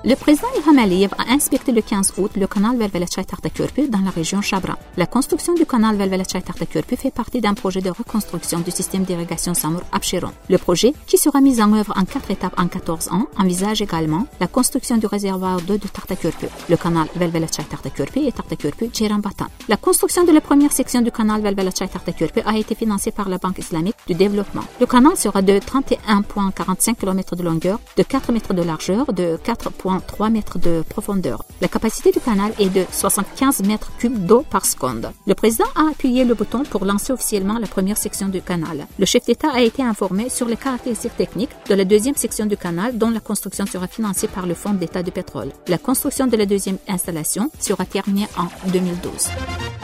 Le président Ilham Aliyev a inspecté le 15 août le canal Velvelet-Çay-Tahtakörpü dans la région Chabra. La construction du canal Velvelet-Çay-Tahtakörpü fait partie d'un projet de reconstruction du système d'irrigation Samur-Abşeron. Le projet, qui sera mis en œuvre en 4 étapes en 14 ans, envisage également la construction du réservoir d'eau de Tahtakörpü, le canal Velvelet-Çay-Tahtakörpü et Tahtakörpü-Ceyranbatan. La construction de la première section du canal Velvelet-Çay-Tahtakörpü a été financée par la Banque islamique du développement. Le canal sera de 31,45 km de longueur, de 4 mètres de largeur, de 4,3 mètres de profondeur. La capacité du canal est de 75 mètres cubes d'eau par seconde. Le président a appuyé le bouton pour lancer officiellement la première section du canal. Le chef d'État a été informé sur les caractéristiques techniques de la deuxième section du canal dont la construction sera financée par le Fonds d'État du pétrole. La construction de la deuxième installation sera terminée en 2012.